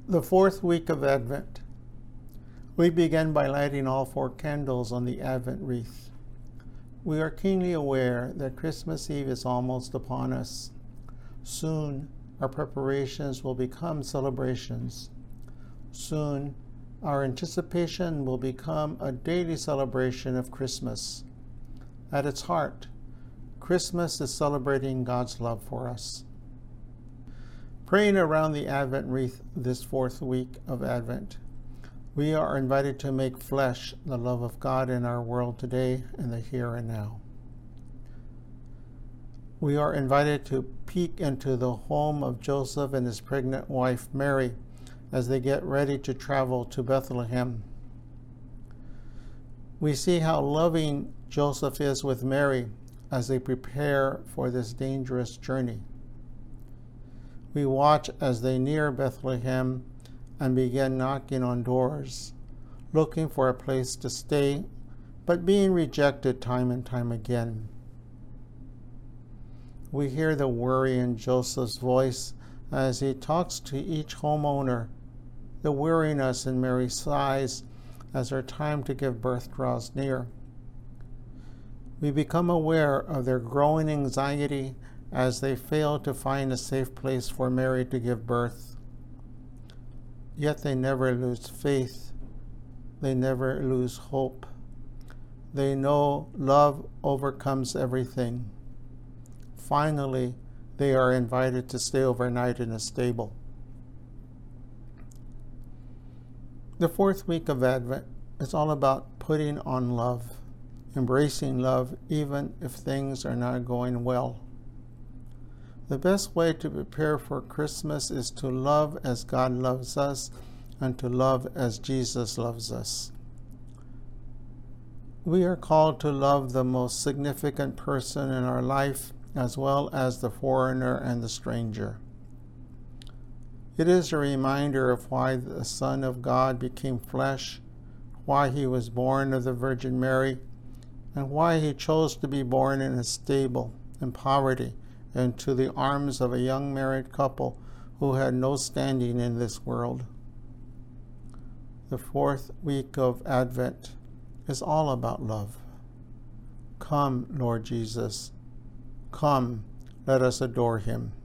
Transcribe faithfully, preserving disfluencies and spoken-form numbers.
The fourth week of Advent. We begin by lighting all four candles on the Advent wreath. We are keenly aware that Christmas Eve is almost upon us. Soon, our preparations will become celebrations. Soon, our anticipation will become a daily celebration of Christmas. At its heart, Christmas is celebrating God's love for us. Praying around the Advent wreath this fourth week of Advent, we are invited to make flesh the love of God in our world today, in the here and now. We are invited to peek into the home of Joseph and his pregnant wife Mary as they get ready to travel to Bethlehem. We see how loving Joseph is with Mary as they prepare for this dangerous journey. We watch as they near Bethlehem and begin knocking on doors, looking for a place to stay, but being rejected time and time again. We hear the worry in Joseph's voice as he talks to each homeowner, the weariness in Mary's sighs as her time to give birth draws near. We become aware of their growing anxiety as they fail to find a safe place for Mary to give birth. Yet they never lose faith. They never lose hope. They know love overcomes everything. Finally, they are invited to stay overnight in a stable. The fourth week of Advent is all about putting on love, embracing love even if things are not going well. The best way to prepare for Christmas is to love as God loves us and to love as Jesus loves us. We are called to love the most significant person in our life as well as the foreigner and the stranger. It is a reminder of why the Son of God became flesh, why he was born of the Virgin Mary, and why he chose to be born in a stable, in poverty, into the arms of a young married couple who had no standing in this world. The fourth week of Advent is all about love. Come, Lord Jesus. Come, let us adore him.